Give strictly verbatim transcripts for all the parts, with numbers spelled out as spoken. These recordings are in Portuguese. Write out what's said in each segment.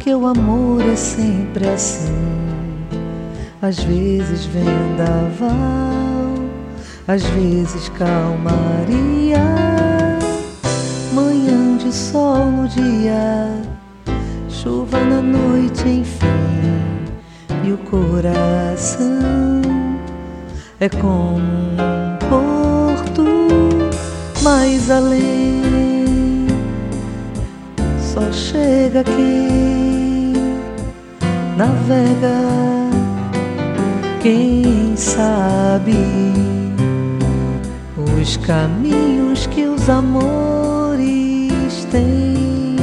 porque o amor é sempre assim. Às vezes vendaval, às vezes calmaria, manhã de sol no dia, chuva na noite, enfim. E o coração é como um porto, mais além só chega quem navega, quem sabe os caminhos que os amores têm.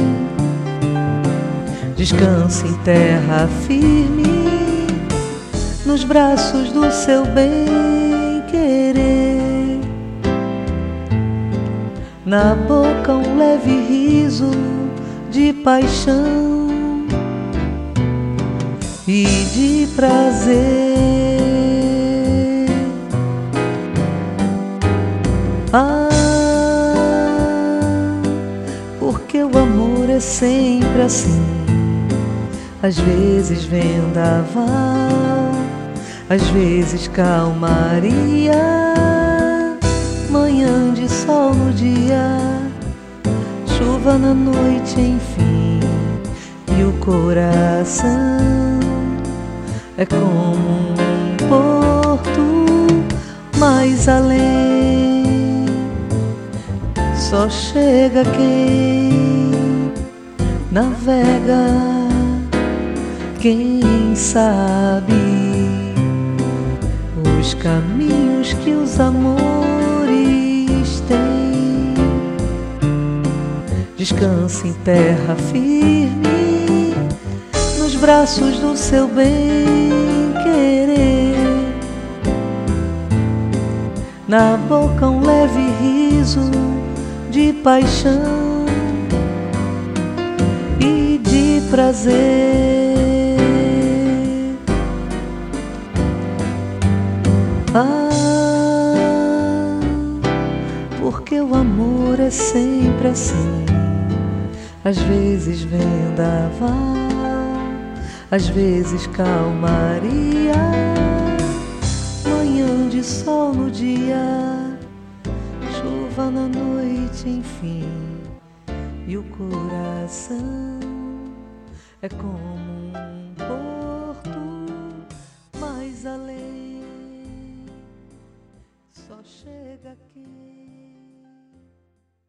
Descanse em terra firme, nos braços do seu bem-querer. Na boca um leve riso de paixão e de prazer. Ah, porque o amor é sempre assim. Às vezes vendaval, às vezes calmaria, manhã de sol no dia, chuva na noite, enfim. E o coração é como um porto, mais além só chega quem navega, quem sabe os caminhos que os amores têm. Descanse em terra firme, nos braços do seu bem-querer. Na boca um leve riso de paixão e de prazer. Ah, porque o amor é sempre assim. Às vezes vendaval, às vezes calmaria, manhã de sol no dia, chuva na noite, enfim. E o coração é como um